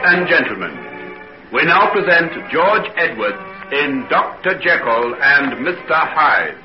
and gentlemen, we now present George Edwards in Dr. Jekyll and Mr. Hyde.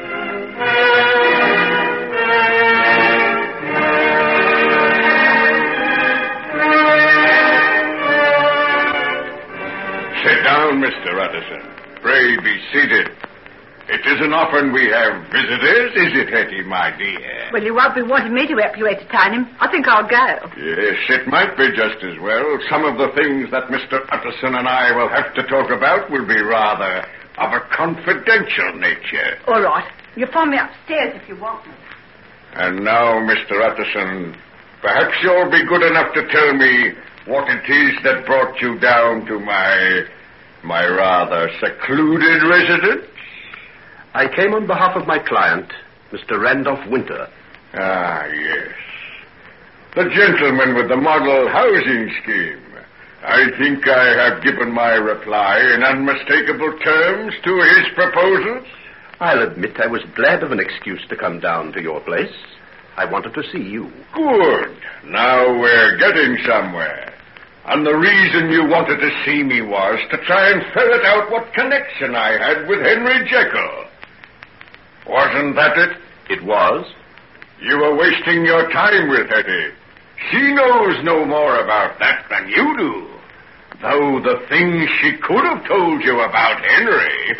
Sit down, Mr. Utterson. Pray be seated. It isn't often we have visitors, is it, Hetty, my dear? Well, you won't be wanting me to help you entertain him. I think I'll go. Yes, it might be just as well. Some of the things that Mr. Utterson and I will have to talk about will be rather of a confidential nature. All right. You'll find me upstairs if you want me. And now, Mr. Utterson, perhaps you'll be good enough to tell me what it is that brought you down to my rather secluded residence? I came on behalf of my client, Mr. Randolph Winter. Ah, yes. The gentleman with the model housing scheme. I think I have given my reply in unmistakable terms to his proposals. I'll admit I was glad of an excuse to come down to your place. I wanted to see you. Good. Now we're getting somewhere. And the reason you wanted to see me was to try and ferret out what connection I had with Henry Jekyll. Wasn't that it? It was. You were wasting your time with Hetty. She knows no more about that than you do. Though the things she could have told you about Henry.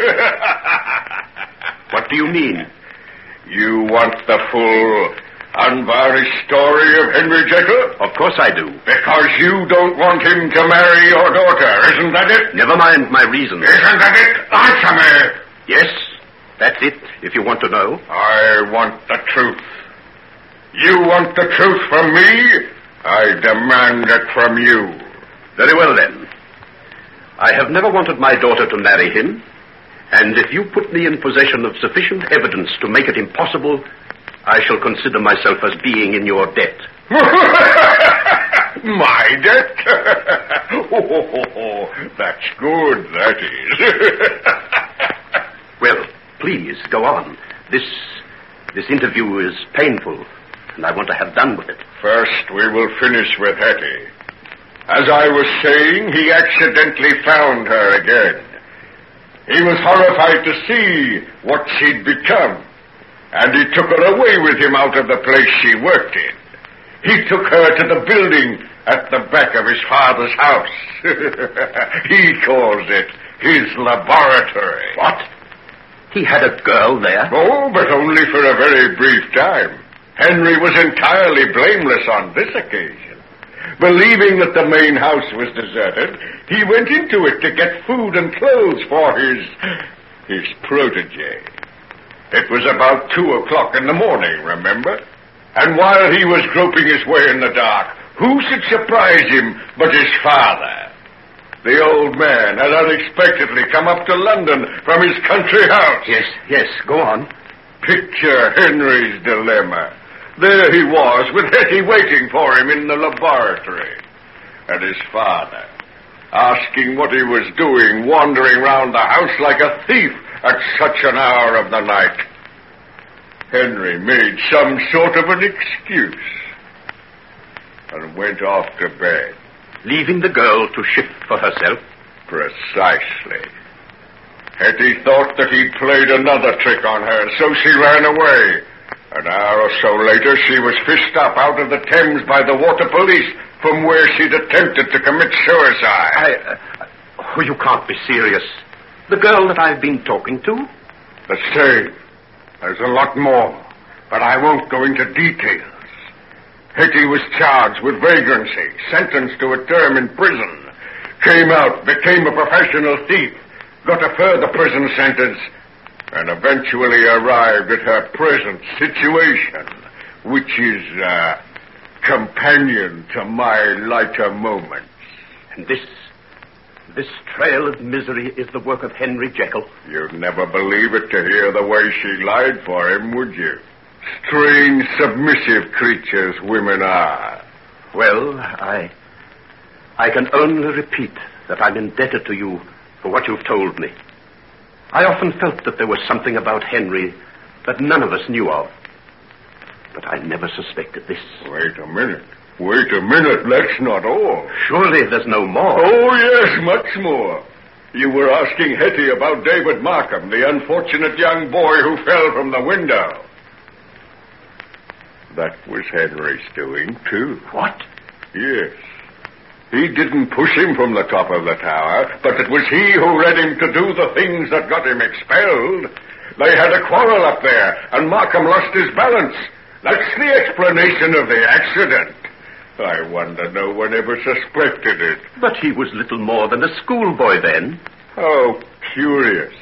What do you mean? You want the full, unvarnished story of Henry Jekyll? Of course I do. Because you don't want him to marry your daughter, isn't that it? Never mind my reasons. Isn't that it? Answer me! Yes, that's it, if you want to know. I want the truth. You want the truth from me? I demand it from you. Very well, then. I have never wanted my daughter to marry him, and if you put me in possession of sufficient evidence to make it impossible, I shall consider myself as being in your debt. My debt? Oh, that's good, that is. Well, please, go on. This interview is painful, and I want to have done with it. First, we will finish with Hetty. As I was saying, he accidentally found her again. He was horrified to see what she'd become, and he took her away with him out of the place she worked in. He took her to the building at the back of his father's house. He calls it his laboratory. What? He had a girl there? Oh, but only for a very brief time. Henry was entirely blameless on this occasion. Believing that the main house was deserted, he went into it to get food and clothes for his protege. It was about 2:00 in the morning, remember? And while he was groping his way in the dark, who should surprise him but his father? The old man had unexpectedly come up to London from his country house. Yes, go on. Picture Henry's dilemma. There he was, with Hetty waiting for him in the laboratory. And his father, asking what he was doing, wandering round the house like a thief at such an hour of the night. Henry made some sort of an excuse and went off to bed. Leaving the girl to shift for herself? Precisely. Hetty thought that he'd played another trick on her, so she ran away. An hour or so later, she was fished up out of the Thames by the water police from where she'd attempted to commit suicide. You can't be serious. The girl that I've been talking to? The same. There's a lot more, but I won't go into details. Hetty was charged with vagrancy, sentenced to a term in prison, came out, became a professional thief, got a further prison sentence, and eventually arrived at her present situation, which is a companion to my lighter moments. And this trail of misery is the work of Henry Jekyll? You'd never believe it to hear the way she lied for him, would you? Strange, submissive creatures women are. Well, I can only repeat that I'm indebted to you for what you've told me. I often felt that there was something about Henry that none of us knew of. But I never suspected this. Wait a minute. Wait a minute, that's not all. Surely there's no more. Oh, yes, much more. You were asking Hetty about David Markham, the unfortunate young boy who fell from the window. That was Henry's doing, too. What? Yes. He didn't push him from the top of the tower, but it was he who led him to do the things that got him expelled. They had a quarrel up there, and Markham lost his balance. That's the explanation of the accident. I wonder no one ever suspected it. But he was little more than a schoolboy then. How curious.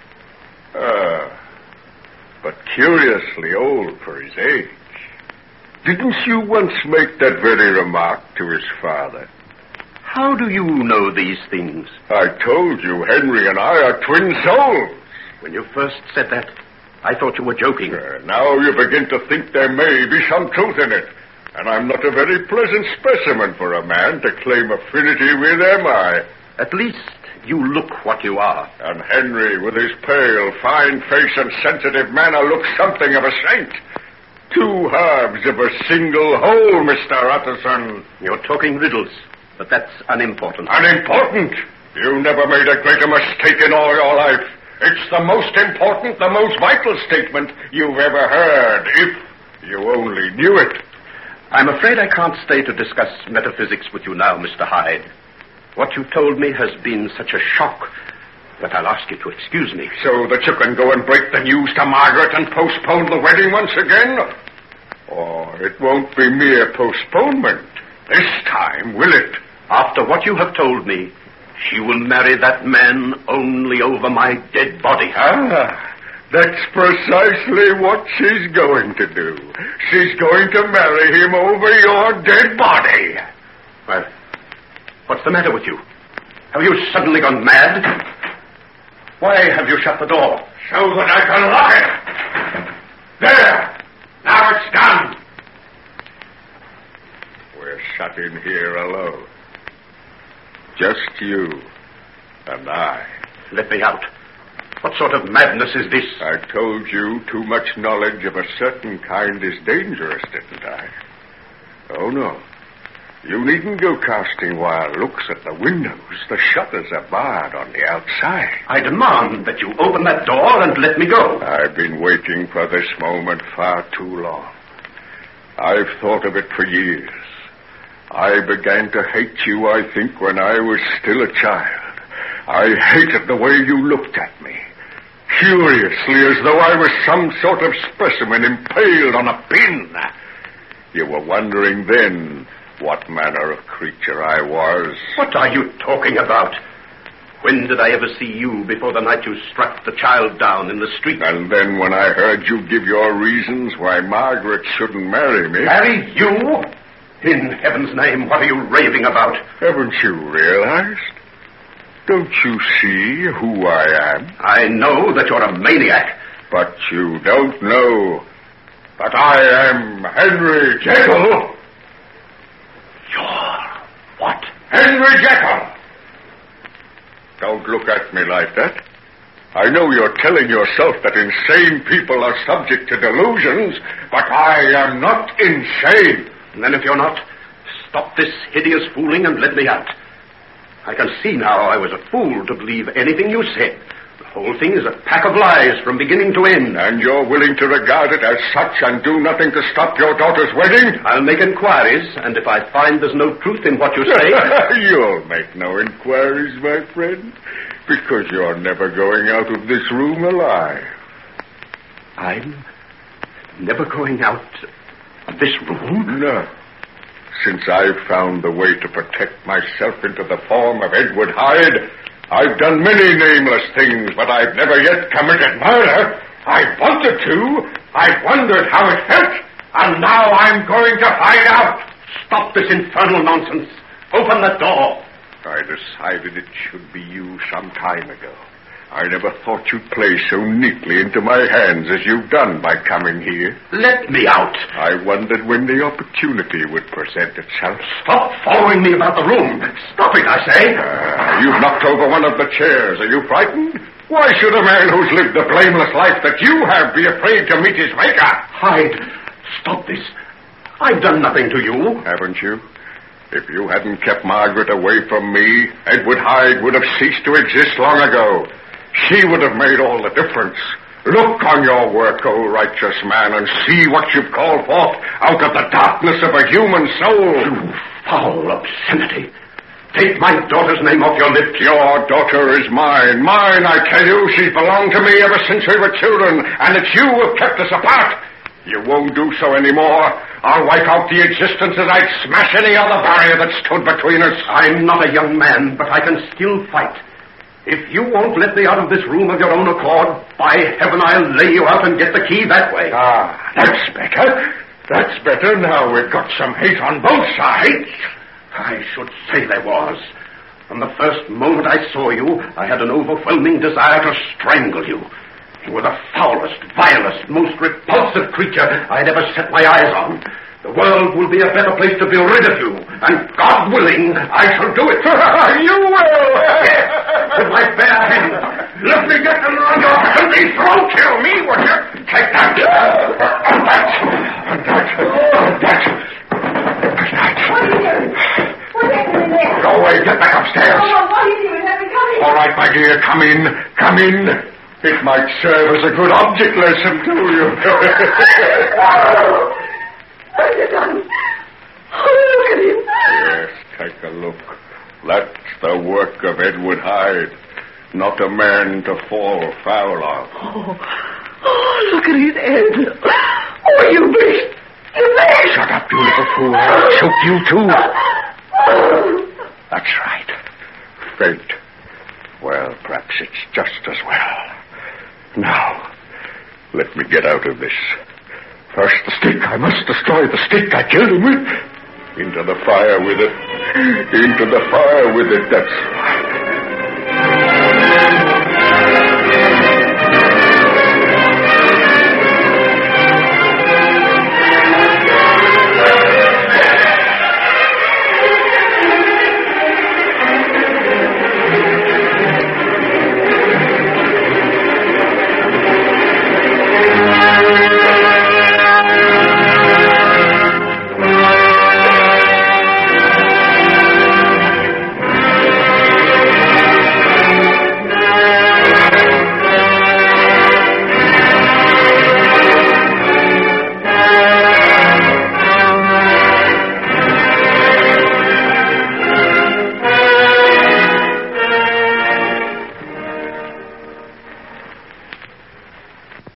But curiously old for his age. Didn't you once make that very remark to his father? How do you know these things? I told you Henry and I are twin souls. When you first said that, I thought you were joking. Now you begin to think there may be some truth in it. And I'm not a very pleasant specimen for a man to claim affinity with, am I? At least you look what you are. And Henry, with his pale, fine face and sensitive manner, looks something of a saint. Two halves of a single whole, Mr. Utterson. You're talking riddles, but that's unimportant. Unimportant? You never made a greater mistake in all your life. It's the most important, the most vital statement you've ever heard, if you only knew it. I'm afraid I can't stay to discuss metaphysics with you now, Mr. Hyde. What you told me has been such a shock that I'll ask you to excuse me. So that you can go and break the news to Margaret and postpone the wedding once again? Oh, it won't be mere postponement. This time, will it? After what you have told me, she will marry that man only over my dead body. That's precisely what she's going to do. She's going to marry him over your dead body. Well, what's the matter with you? Have you suddenly gone mad? Why have you shut the door? So that I can lock it. There! Now it's done. We're shut in here alone. Just you and I. Let me out. What sort of madness is this? I told you too much knowledge of a certain kind is dangerous, didn't I? Oh, no. You needn't go casting wild looks at the windows. The shutters are barred on the outside. I demand that you open that door and let me go. I've been waiting for this moment far too long. I've thought of it for years. I began to hate you, I think, when I was still a child. I hated the way you looked at me. Curiously, as though I was some sort of specimen impaled on a pin. You were wondering then what manner of creature I was. What are you talking about? When did I ever see you before the night you struck the child down in the street? And then when I heard you give your reasons why Margaret shouldn't marry me... Marry you? In heaven's name, what are you raving about? Haven't you realized? Don't you see who I am? I know that you're a maniac. But you don't know that I am Henry Jekyll. You're what? Henry Jekyll! Don't look at me like that. I know you're telling yourself that insane people are subject to delusions, but I am not insane. And then if you're not, stop this hideous fooling and let me out. I can see now I was a fool to believe anything you said. The whole thing is a pack of lies from beginning to end. And you're willing to regard it as such and do nothing to stop your daughter's wedding? I'll make inquiries, and if I find there's no truth in what you say... You'll make no inquiries, my friend, because you're never going out of this room alive. I'm never going out of this room? No. Since I've found the way to protect myself into the form of Edward Hyde, I've done many nameless things, but I've never yet committed murder. I wanted to. I wondered how it felt, and now I'm going to find out. Stop this infernal nonsense. Open the door. I decided it should be you some time ago. I never thought you'd play so neatly into my hands as you've done by coming here. Let me out. I wondered when the opportunity would present itself. Stop following me about the room. Stop it, I say. You've knocked over one of the chairs. Are you frightened? Why should a man who's lived the blameless life that you have be afraid to meet his maker? Hyde, stop this. I've done nothing to you. Haven't you? If you hadn't kept Margaret away from me, Edward Hyde would have ceased to exist long ago. She would have made all the difference. Look on your work, O righteous man, and see what you've called forth out of the darkness of a human soul. You foul obscenity. Take my daughter's name off your lips. Your daughter is mine. Mine, I tell you. She's belonged to me ever since we were children, and it's you who have kept us apart. You won't do so anymore. I'll wipe out the existence as I'd smash any other barrier that stood between us. I'm not a young man, but I can still fight. If you won't let me out of this room of your own accord, by heaven, I'll lay you out and get the key that way. Ah, that's better. That's better. Now we've got some hate on both sides. I should say there was. From the first moment I saw you, I had an overwhelming desire to strangle you. You were the foulest, vilest, most repulsive creature I'd ever set my eyes on. The world will be a better place to be rid of you, and God willing, I shall do it. You will! Yes, with my bare hands. Let me get them around your healthy throat. Kill me, would you? Take that! And that! What are you doing? What's happening there? Go away, get back upstairs. Oh, what are you doing? Let me come in. All right, my dear, come in. Come in. It might serve as a good object lesson to you. What's it done? Oh, look at him. Yes, take a look. That's the work of Edward Hyde. Not a man to fall foul of. Oh, look at his head. Oh, you beast. You beast. Shut up, you little fool. I'll choke you, too. That's right. Fate. Well, perhaps it's just as well. Now, let me get out of this. First the stick. I must destroy the stick I killed him with. Into the fire with it. Into the fire with it. That's right.